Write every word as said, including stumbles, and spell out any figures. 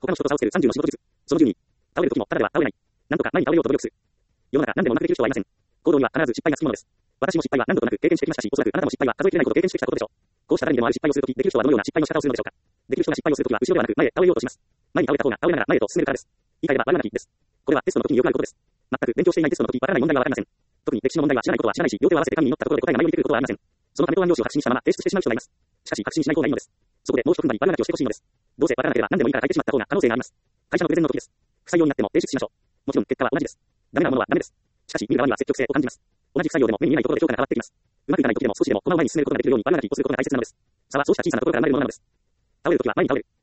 他の人と差をつけるさんじゅうの仕事術。そのじゅうに。倒れる時も、ただでは倒れない。なんとか前に倒れようと努力する。世の中何でもうまくできる人はいません。行動には必ず失敗がつきものです。私も失敗は何度となく経験してきましたし、おそらくあなたも失敗は数えきれないほど経験してきたことでしょう。こうした誰にでもある失敗をするとき、できる人はどのような失敗の仕方をするのでしょうか。できる人が失敗をするときは後ろではなく前へ倒れようとします。前に倒れた方が倒れながら前へと進めるからです。言い換えればバイオナリーです。これはテストの時によくあることです。全く勉強していないテストの時、わからない問題はわかりません。特に歴史の問題は知らないことは知らないし、両手を合わせて神に祈ったところで答えが迷いにくることはありません。そのため答案用紙を確信したまま提出してしまう人がいます。しかし確信しない方がいいのです。そこでもう一踏ん張りバイオナリーをしてほしいのです。どうせわからなければ何でもいいから書いてしまった方が可能性があります。会社のプレゼンの時です。不採用になっても提出しましょう。もちろん結果は同じです。ダメなものはダメです。しかし見る側には積極性を感じます。同じ不採用でも目に見えないところで評価が変わってきます。うまくいかない時でも少しでもこの前に進めることができるようにバイオナリーをすることが大切なのです。差はそうした小さなところから生まれるものなのです。倒れるときは前に倒れる。